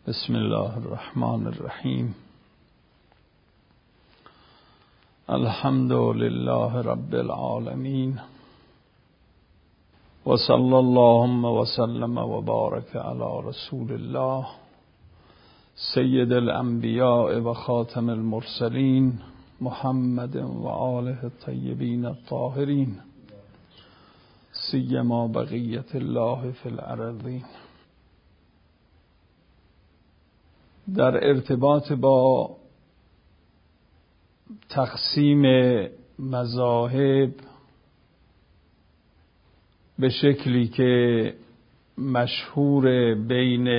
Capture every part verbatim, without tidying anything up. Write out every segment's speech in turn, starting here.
بسم الله الرحمن الرحیم. الحمد لله رب العالمین و صلی اللهم و سلم و بارک علی رسول الله سید الانبیاء و خاتم المرسلین محمد و آله الطیبین الطاهرین سیما بقیت الله فی الارضین. در ارتباط با تقسیم مذاهب به شکلی که مشهور بین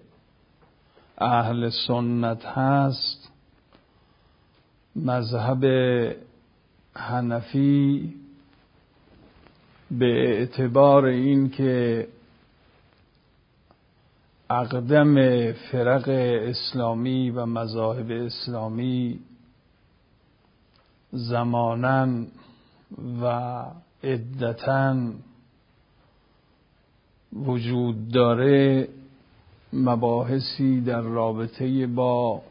اهل سنت هست، مذهب حنفی به اعتبار این که اقدم فرق اسلامی و مذاهب اسلامی زماناً و عدتاً وجود داره، مباحثی در رابطه با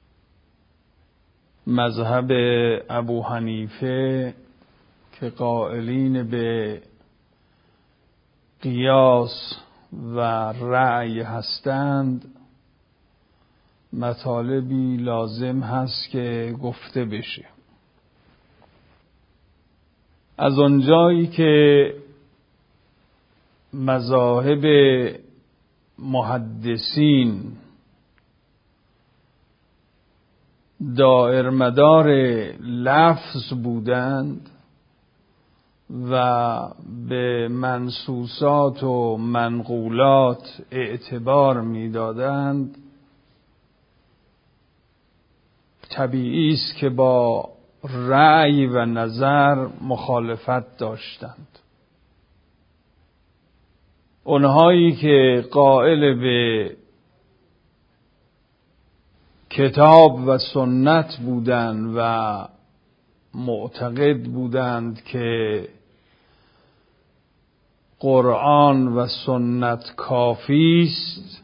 مذهب ابو حنیفه که قائلین به قیاس و رأی هستند مطالبی لازم هست که گفته بشه. از آنجایی که مذاهب محدثین دائر مدار لفظ بودند و به منصوصات و منقولات اعتبار می‌دادند، طبیعی است که با رأی و نظر مخالفت داشتند. اونهایی که قائل به کتاب و سنت بودند و معتقد بودند که قرآن و سنت کافی است،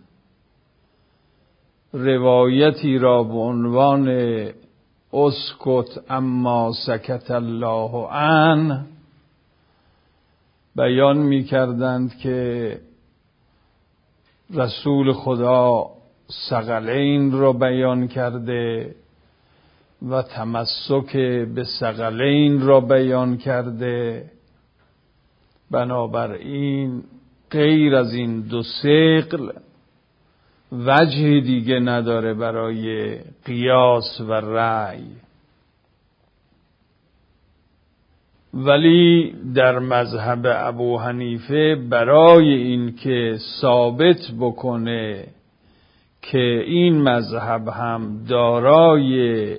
روایتی را به عنوان اسکت اما سکت الله عنه بیان می کردند که رسول خدا ثقلین را بیان کرده و تمسک به ثقلین را بیان کرده، بنابراین غیر از این دو ثقل وجه دیگه نداره برای قیاس و رأی. ولی در مذهب ابو حنیفه برای این که ثابت بکنه که این مذهب هم دارای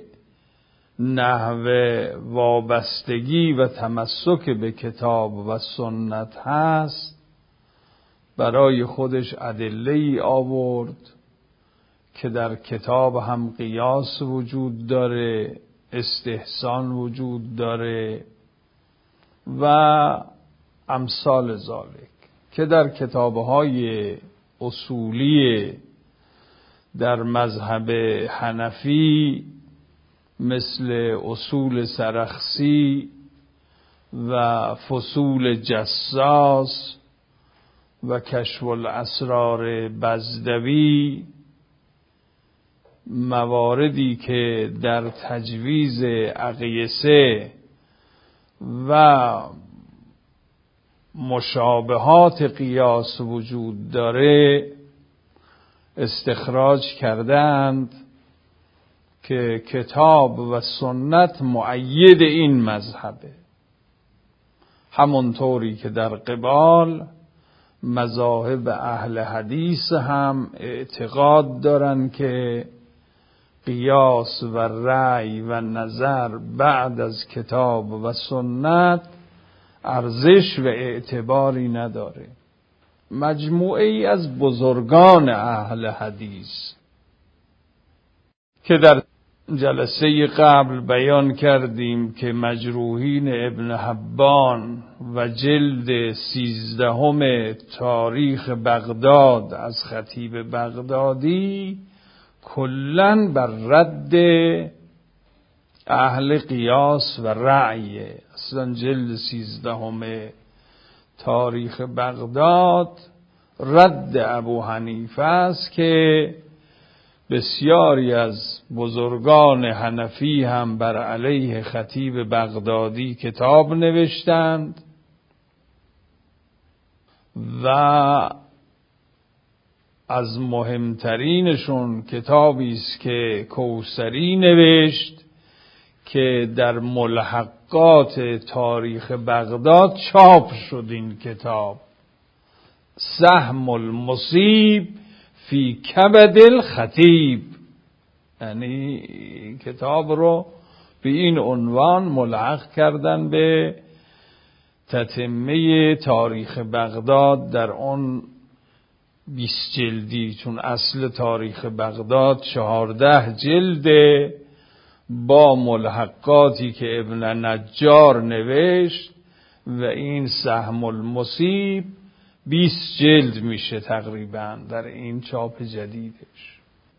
نحو وابستگی و تمسک به کتاب و سنت هست، برای خودش ادله‌ای آورد که در کتاب هم قیاس وجود داره، استحسان وجود داره و امثال ذالک، که در کتاب‌های اصولی در مذهب حنفی مثل اصول سرخسی و فصول جساس و کشف الاسرار بزدوی، مواردی که در تجویز اقیسه و مشابهات قیاس وجود داره استخراج کردند که کتاب و سنت مؤید این مذهبه، همونطوری که در قبال مذاهب اهل حدیث هم اعتقاد دارن که قیاس و رأی و نظر بعد از کتاب و سنت ارزش و اعتباری نداره. مجموعه ای از بزرگان اهل حدیث که در جلسه قبل بیان کردیم که مجروحین ابن حبان و جلد سیزدهم تاریخ بغداد از خطیب بغدادی کلن بر رد اهل قیاس و رأی. اصلا جلد سیزدهم تاریخ بغداد رد ابو حنیفه است که بسیاری از بزرگان حنفی هم بر علیه خطیب بغدادی کتاب نوشتند و از مهمترینشون کتابی است که کوثری نوشت که در ملحقات تاریخ بغداد چاپ شد. این کتاب سهم المصیب فی کبد الخطیب، یعنی کتاب رو به این عنوان ملحق کردن به تتمه تاریخ بغداد در اون بیست جلدی، چون اصل تاریخ بغداد چهارده جلده با ملحقاتی که ابن نجار نوشت و این سهم المصیب بیست جلد میشه تقریبا در این چاپ جدیدش.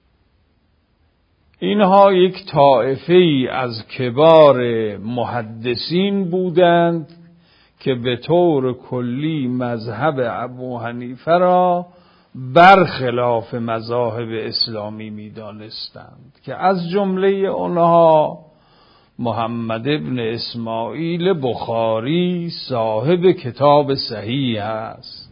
اینها یک طائفه ای از کبار محدثین بودند که به طور کلی مذهب ابو حنیفه را برخلاف مذاهب اسلامی می‌دانستند که از جمله آنها محمد ابن اسماعیل بخاری صاحب کتاب صحیح است.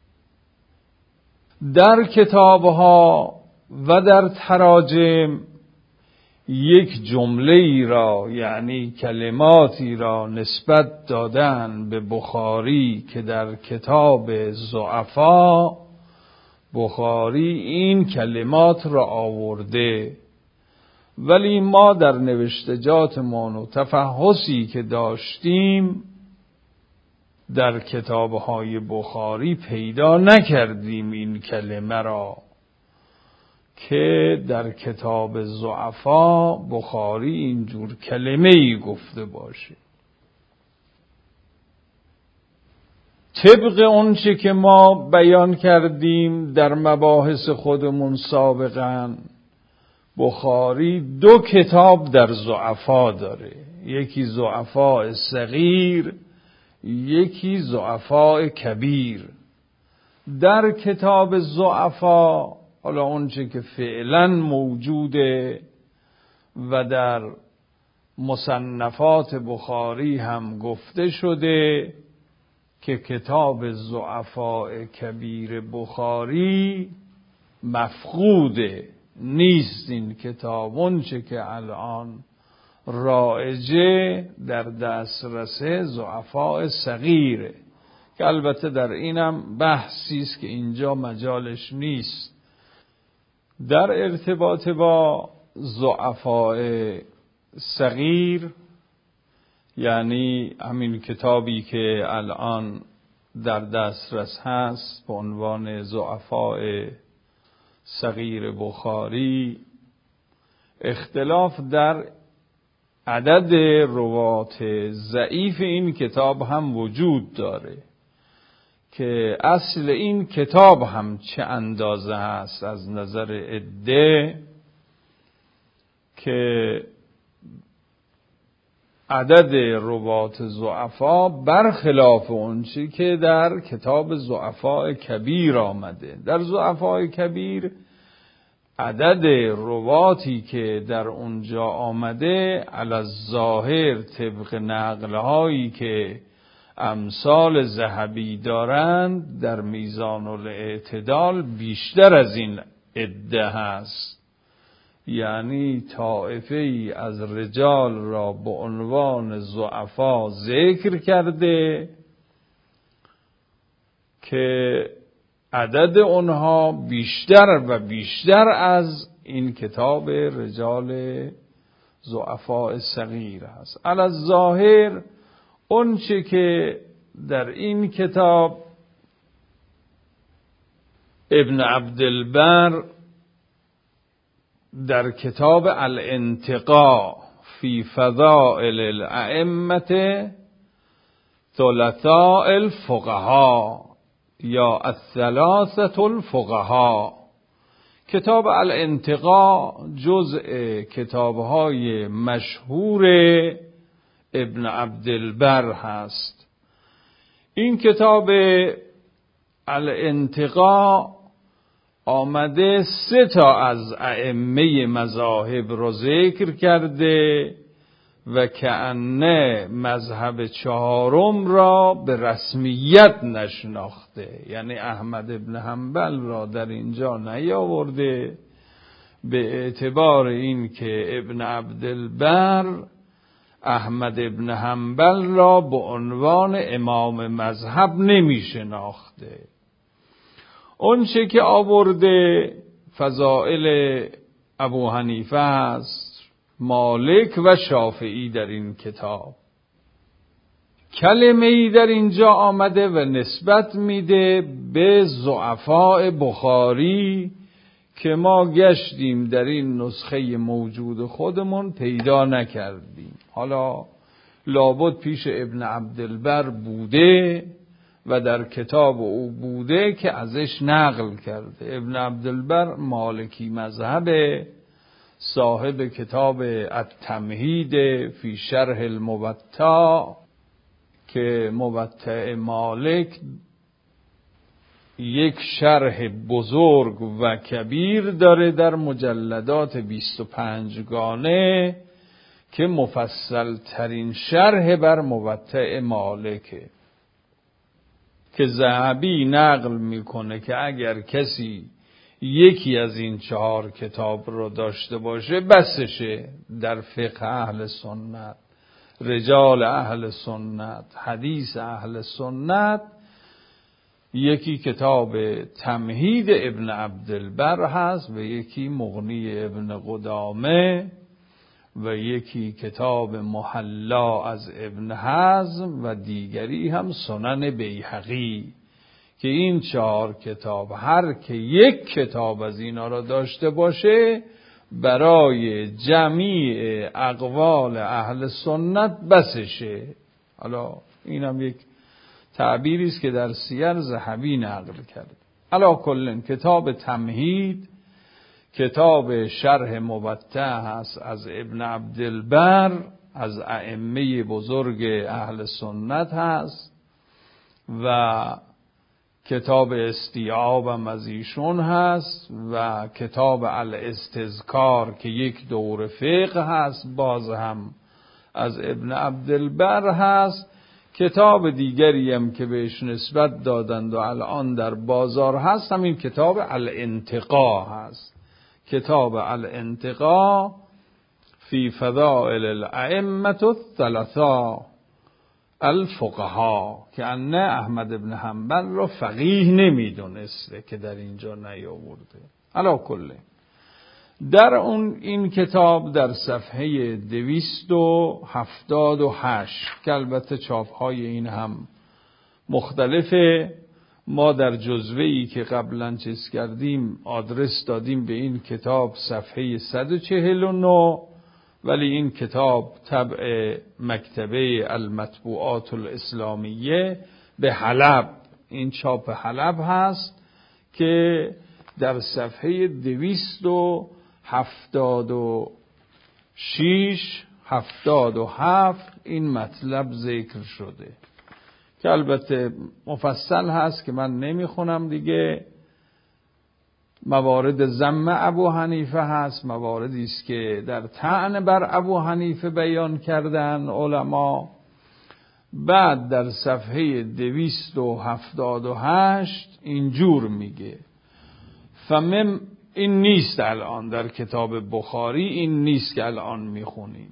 در کتابها و در تراجم یک جمله ای را، یعنی کلماتی را نسبت دادن به بخاری که در کتاب ضعفا بخاری این کلمات را آورده، ولی ما در نوشتجاتمان و تفحصی که داشتیم در کتابهای بخاری پیدا نکردیم این کلمه را که در کتاب ضعفا بخاری اینجور کلمه ای گفته باشه. طبق اونچه که ما بیان کردیم در مباحث خودمون سابقا، بخاری دو کتاب در ضعفا داره، یکی ضعفاء صغیر، یکی ضعفاء کبیر. در کتاب ضعفا، حالا اونچه که فعلا موجوده و در مصنفات بخاری هم گفته شده که کتاب ضعفاء کبیر بخاری مفقوده، نیست این کتاب. اونچه که الان رایجه در دسترس ضعفاء صغیره که البته در اینم بحثی است که اینجا مجالش نیست. در ارتباط با ضعفاء صغیر، یعنی همین کتابی که الان در دسترس هست به عنوان ضعفاء صغیر بخاری، اختلاف در عدد روات ضعیف این کتاب هم وجود داره که اصل این کتاب هم چه اندازه هست از نظر عده، که عدد روات ضعفا برخلاف اونچه که در کتاب ضعفاء کبیر آمده. در ضعفاء کبیر عدد رواتی که در اونجا آمده علی الظاهر طبق نقلهایی که امثال ذهبی دارند در میزان الاعتدال بیشتر از این عده هست، یعنی طائفه ای از رجال را به عنوان ضعفا ذکر کرده که عدد اونها بیشتر و بیشتر از این کتاب رجال ضعفاء صغیر هست. علی الظاهر اونچه که در این کتاب ابن عبدالبر در کتاب الانتقاء فی فضائل الائمه ثلاثاء الفقهاء یا الثلاثه الفقهاء کتاب الانتقا جزء کتاب‌های مشهور ابن عبدالبر هست. این کتاب الانتقا آمده سه تا از ائمه مذاهب رو ذکر کرده و کأنه مذهب چهارم را به رسمیت نشناخته، یعنی احمد ابن حنبل را در اینجا نیاورده، به اعتبار این که ابن عبدالبر احمد ابن حنبل را به عنوان امام مذهب نمی شناخته. اون چه که آورده فضائل ابو حنیفه است، مالک و شافعی در این کتاب. کلمه ای در اینجا آمده و نسبت میده به ضعفاء بخاری که ما گشتیم در این نسخه موجود خودمون پیدا نکردیم. حالا لابد پیش ابن عبدالبر بوده و در کتاب او بوده که ازش نقل کرده. ابن عبدالبر مالکی مذهبه، صاحب کتاب التمهید فی شرح الموطا که موطا مالک یک شرح بزرگ و کبیر داره در مجلدات بیست و پنج گانه که مفصل ترین شرح بر موطا مالکه، که ذهبی نقل میکنه که اگر کسی یکی از این چهار کتاب رو داشته باشه بسشه در فقه اهل سنت، رجال اهل سنت، حدیث اهل سنت. یکی کتاب تمهید ابن عبدالبر هست و یکی مغنی ابن قدامه و یکی کتاب محلا از ابن حزم و دیگری هم سنن بیهقی، که این چهار کتاب هر که یک کتاب از اینا را داشته باشه برای جمیع اقوال اهل سنت بسشه. حالا اینم یک تعبیری است که در سیر ذهبی نقل کرده. علا کلن کتاب تمهید کتاب شرح موطا هست از ابن عبدالبر، از ائمه بزرگ اهل سنت هست و کتاب استیعاب هم از ایشون هست و کتاب الاستذکار که یک دور فقه هست باز هم از ابن عبدالبر هست. کتاب دیگری هم که بهش نسبت دادند و الان در بازار هست همین کتاب الانتقا هست، کتاب الانتقا فی فضائل الائمه الثلاثه الفقها، که انه احمد ابن حنبل رو فقیه نمیدونسته که در اینجا نیاورده. علا کله در اون این کتاب در صفحه دویست و هفتاد و هشت که البته چاپهای این هم مختلفه، ما در جزوه‌ای که قبلا چیز کردیم آدرس دادیم به این کتاب صفحه صد و چهل و نه، ولی این کتاب طبع مکتبه المطبوعات الاسلامیه به حلب، این چاپ حلب هست که در صفحه دویست و هفتاد و شیش هفتاد و هفت این مطلب ذکر شده که البته مفصل هست که من نمیخونم دیگه. موارد ذم ابو حنیفه هست، مواردی است که در طعن بر ابو حنیفه بیان کردن علما. بعد در صفحه دویست و هفتاد و هشت اینجور میگه، فمم این نیست الان در کتاب بخاری، این نیست که الان میخونیم.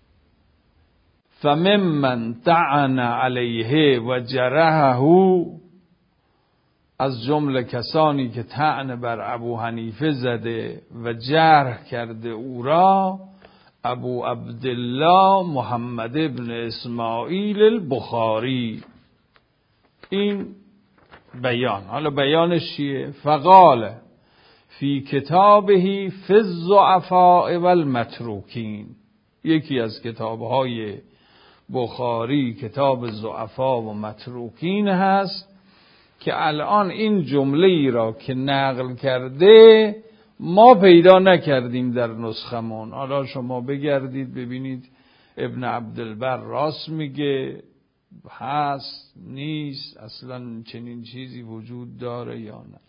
فمم من طعن علیه و جرحه، از جمله کسانی که طعن بر ابو حنیفه زده و جرح کرده او را ابو عبدالله محمد ابن اسماعیل البخاری. این بیان، حالا بیانش چیه؟ فقال فی کتابه فی الضعفاء والمتروکین، یکی از کتابهای بخاری کتاب ضعفا و متروکین هست که الان این جمله ای را که نقل کرده ما پیدا نکردیم در نسخمون. حالا شما بگردید ببینید ابن عبدالبر راست میگه، هست نیست، اصلا چنین چیزی وجود داره یا نه.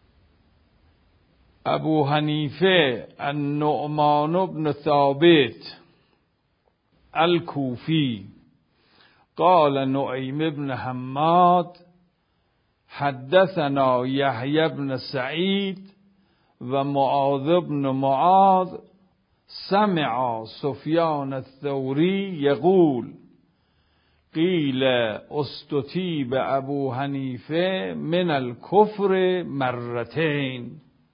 ابو حنیفه النعمان بن ثابت الکوفی قال نعیم بن حماد حدثنا یحیی بن سعید و معاذ بن معاذ سمع سفیان الثوری یقول قیل استتیب ابو حنیفه من الکفر مرتین.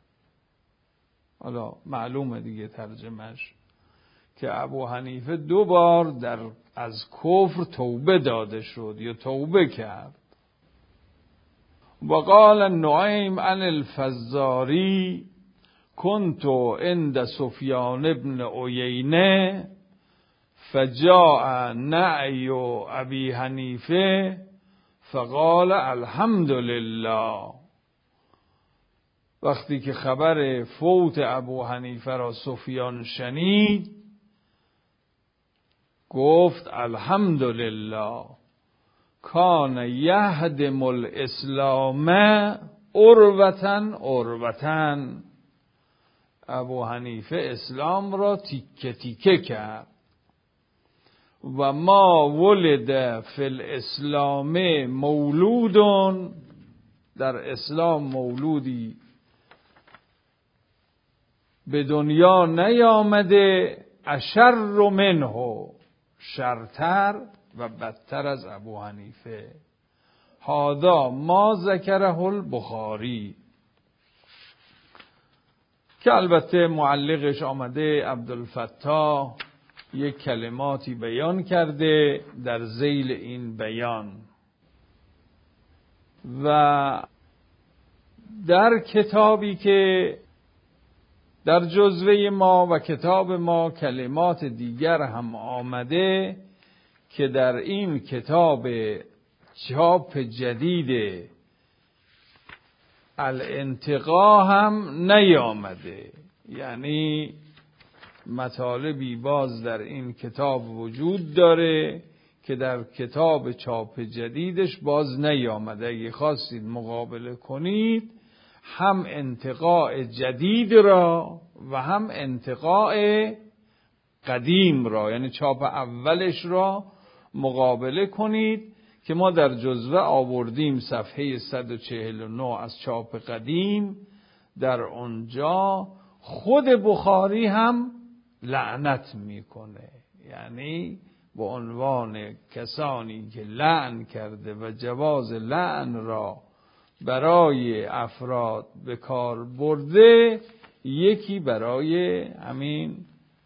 حالا معلومه دیگه ترجمهش که ابو حنیفه دو بار در از کفر توبه داده شد یا توبه کرد. و قال نعیم عن الفزاری كنت عند سفیان ابن عیینه فجاء نعی ابی حنیفه فقال الحمد لله. وقتی که خبر فوت ابو حنیفه را سفیان شنید گفت الحمد لله کان یهدم الاسلام عروةً عروةً. ابو حنیفه اسلام را تیکه تیکه کرد. و ما ولد فی الاسلام مولودون، در اسلام مولودی به دنیا نیامده اشر منه، شرتر و بدتر از ابو حنیفه. هذا ما ذکره البخاری، که البته معلقش آمده عبدالفتاح یک کلماتی بیان کرده در ذیل این بیان. و در کتابی که در جزوه ما و کتاب ما کلمات دیگر هم آمده که در این کتاب چاپ جدید الانتقا هم نیامده، یعنی مطالبی باز در این کتاب وجود داره که در کتاب چاپ جدیدش باز نیامده. اگه خواستید مقابله کنید هم انتقاء جدید را و هم انتقاء قدیم را، یعنی چاپ اولش را مقابله کنید که ما در جزوه آوردیم صفحه صد و چهل و نه از چاپ قدیم. در اونجا خود بخاری هم لعنت میکنه، یعنی به عنوان کسانی که لعن کرده و جواز لعن را برای افراد به کار برده، یکی برای همین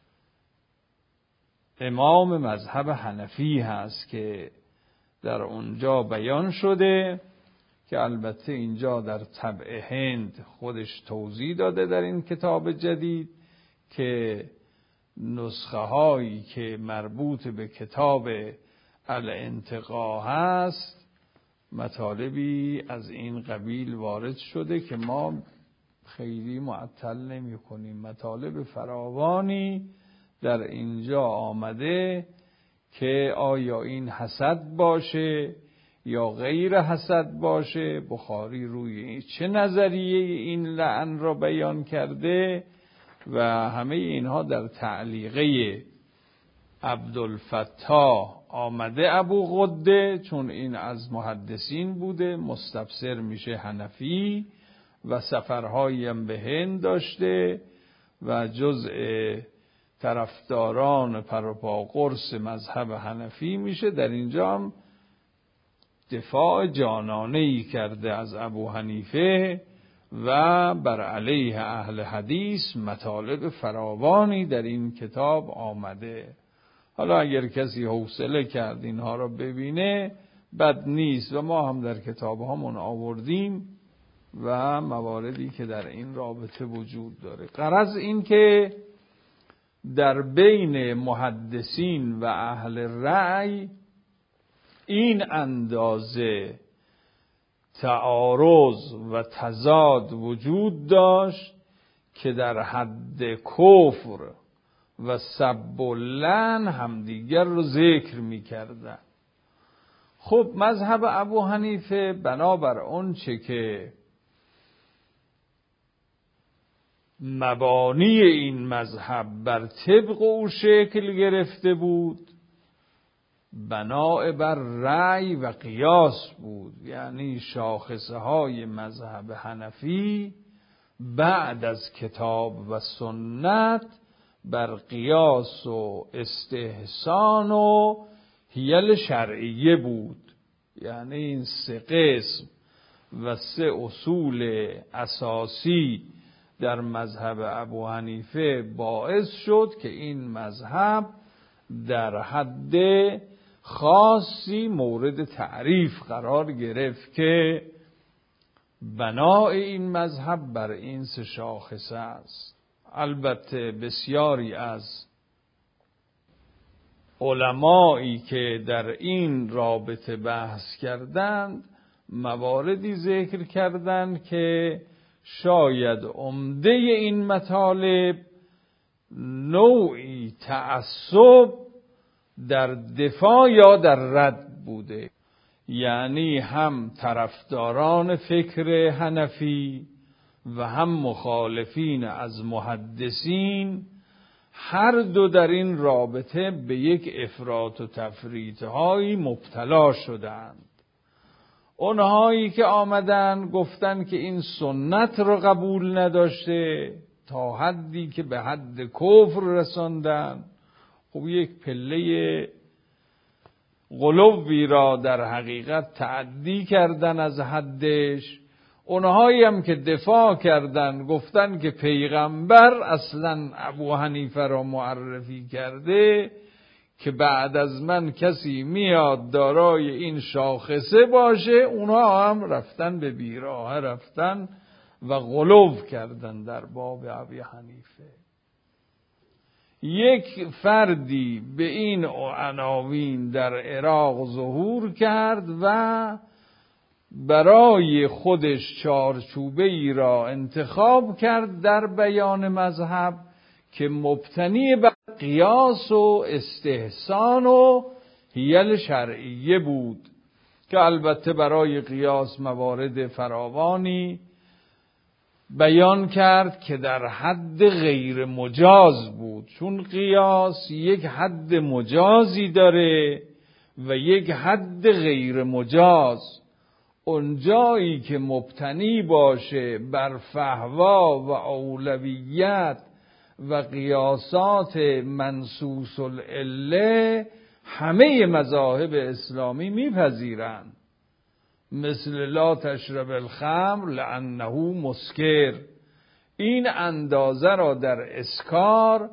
امام مذهب حنفی هست که در اونجا بیان شده، که البته اینجا در طبع هند خودش توضیح داده در این کتاب جدید که نسخه هایی که مربوط به کتاب الانتقا هست مطالبی از این قبیل وارد شده که ما خیلی معطل نمی کنیم. مطالب فراوانی در اینجا آمده که آیا این حسد باشه یا غیر حسد باشه، بخاری روی چه نظریه این لعن را بیان کرده و همه اینها در تعلیقه عبدالفتاح آمده. ابو غده چون این از محدثین بوده مستفسر میشه حنفی و سفرهایی هم به هند داشته و جزء طرفداران پروپا قرص مذهب حنفی میشه. در اینجا هم دفاع جانانه‌ای کرده از ابو حنیفه و بر علیه اهل حدیث مطالب فراوانی در این کتاب آمده. حالا اگر کسی حوصله کرد اینها را ببینه بد نیست و ما هم در کتاب هامون آوردیم و مواردی که در این رابطه وجود داره. غرض این که در بین محدثین و اهل رأی این اندازه تعارض و تضاد وجود داشت که در حد کفر و سب و لعن همدیگر رو ذکر می‌کردن. خب مذهب ابو حنیفه بنابر اون چه که مبانی این مذهب بر طبق او شکل گرفته بود، بنا بر رأی و قیاس بود. یعنی شاخصه های مذهب حنفی بعد از کتاب و سنت بر قیاس و استحسان و حیل شرعیه بود. یعنی این سه قسم و سه اصول اساسی در مذهب ابو حنیفه باعث شد که این مذهب در حد خاصی مورد تعریف قرار گرفت که بنای این مذهب بر این سه شاخصه است. البته بسیاری از علمایی که در این رابطه بحث کردند مواردی ذکر کردند که شاید عمده این مطالب نوعی تعصب در دفاع یا در رد بوده. یعنی هم طرفداران فکر حنفی و هم مخالفین از محدثین هر دو در این رابطه به یک افراط و تفریط هایی مبتلا شدند. اونهایی که آمدن گفتن که این سنت رو قبول نداشته تا حدی که به حد کفر رساندن. خب یک پله غلوی را در حقیقت تعدی کردن از حدش. اونهایی هم که دفاع کردن گفتن که پیغمبر اصلا ابو حنیفه را معرفی کرده که بعد از من کسی میاد دارای این شاخصه باشه. اونها هم رفتن به بیراه رفتن و غلو کردن در باب ابو حنیفه. یک فردی به این عناوین در عراق ظهور کرد و برای خودش چارچوبه ای را انتخاب کرد در بیان مذهب که مبتنی بر قیاس و استحسان و حیل شرعیه بود، که البته برای قیاس موارد فراوانی بیان کرد که در حد غیر مجاز بود، چون قیاس یک حد مجازی داره و یک حد غیر مجاز. اونجایی که مبتنی باشه بر فهوا و اولویت و قیاسات منصوص العله همه مذاهب اسلامی میپذیرند، مثل لا تشرب الخمر لانه مسکر. این اندازه را در اسکار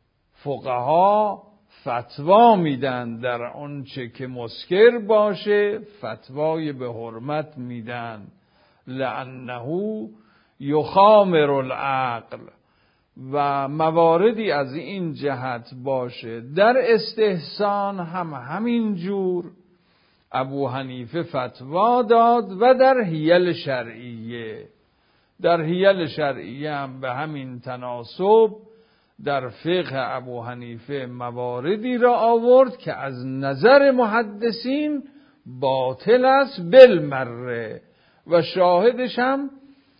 فقها فتوا میدن، در آنچه که مسکر باشه فتوای به حرمت میدن، لانه یخامر العقل. و مواردی از این جهت باشه. در استحسان هم همین جور ابو حنیفه فتوا داد و در حیل شرعیه در حیل شرعیه هم به همین تناسب در فقه ابو حنیفه مواردی را آورد که از نظر محدثین باطل است بالمره و شاهدش هم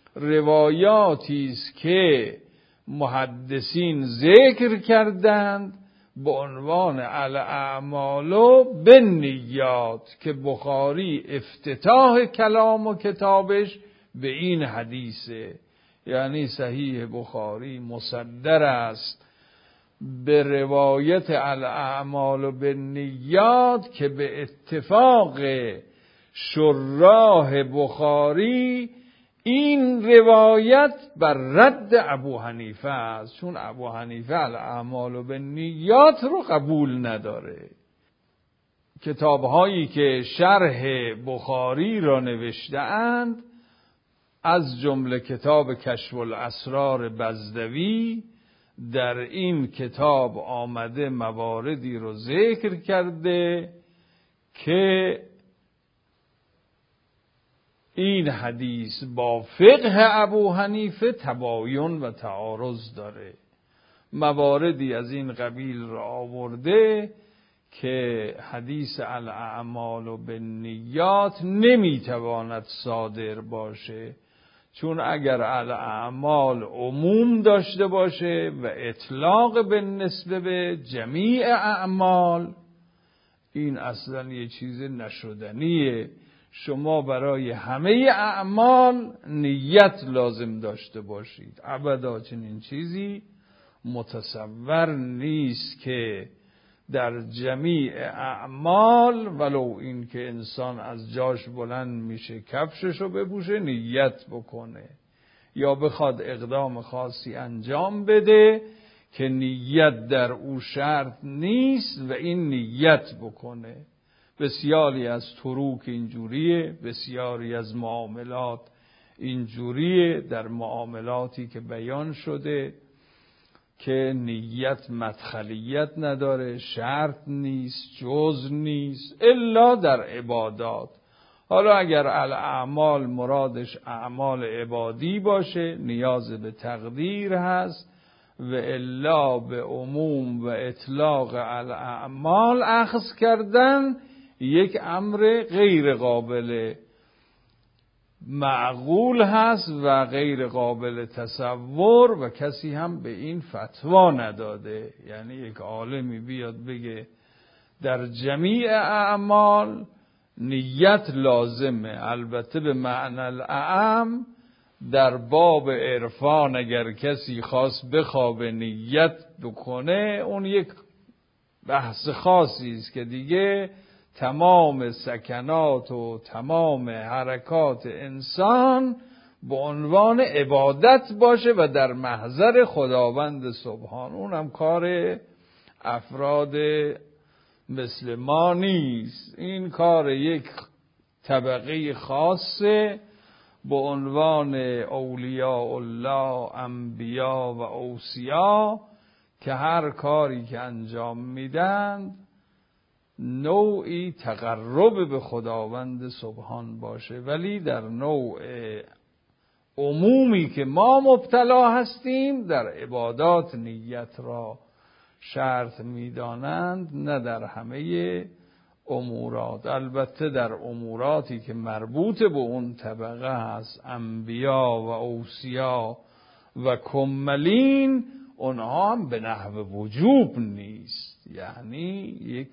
روایاتی است که محدثین ذکر کردند به عنوان الاعمال بالنیات، که بخاری افتتاح کلام و کتابش به این حدیثه. یعنی صحیح بخاری مصدر است به روایت الاعمال بالنیات که به اتفاق شراح بخاری این روایت بر رد ابو حنیفه است، چون ابو حنیفه الاعمال بالنیات رو قبول نداره. کتاب‌هایی که شرح بخاری را نوشته‌اند از جمله کتاب کشف الاسرار بزدوی، در این کتاب آمده مواردی رو ذکر کرده که این حدیث با فقه ابو حنیفه تباین و تعارض داره. مواردی از این قبیل را آورده که حدیث الاعمال بالنیات نمیتواند صادر باشه، چون اگر الاعمال عموم داشته باشه و اطلاق بالنسبه به جمیع اعمال، این اصلا یه چیز نشدنیه. شما برای همه اعمال نیت لازم داشته باشید. ابدا چنین چیزی متصور نیست که در جمیع اعمال ولو این که انسان از جاش بلند میشه کفششو بپوشه نیت بکنه، یا بخواد اقدام خاصی انجام بده که نیت در او شرط نیست و این نیت بکنه. بسیاری از طرق اینجوریه، بسیاری از معاملات اینجوریه. در معاملاتی که بیان شده که نیت مدخلیت نداره، شرط نیست، جزء نیست، الا در عبادات. حالا اگر الاعمال مرادش اعمال عبادی باشه نیاز به تقدیر هست، و الا به عموم و اطلاق الاعمال اخذ کردن یک امر غیر قابل معقول هست و غیر قابل تصور و کسی هم به این فتوا نداده. یعنی یک عالمی بیاد بگه در جمیع اعمال نیت لازمه، البته به معنی الاعم. در باب عرفان اگر کسی خواست بخوابه نیت بکنه، اون یک بحث خاصی است که دیگه تمام سکنات و تمام حرکات انسان به عنوان عبادت باشه و در محضر خداوند سبحان. اونم کار افراد مثل ما نیست، این کار یک طبقه خاصه به عنوان اولیاء الله، انبیا و اوصیا، که هر کاری که انجام میدن نوعی تقرب به خداوند سبحان باشه. ولی در نوع عمومی که ما مبتلا هستیم در عبادات نیت را شرط میدانند، نه در همه امورات. البته در اموراتی که مربوط به اون طبقه هست، انبیا و اوصیا و کملین، اونها هم به نحو وجوب نیست. یعنی یک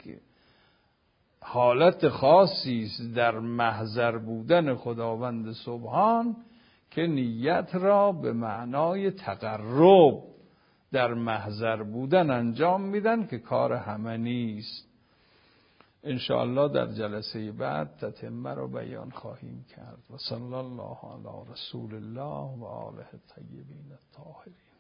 حالت خاصی است در محضر بودن خداوند سبحان که نیت را به معنای تقرب در محضر بودن انجام میدن که کار همه نیست. انشاءالله در جلسه بعد تتمه را بیان خواهیم کرد. و صلی الله علی رسول الله و آله الطیبین الطاهرین.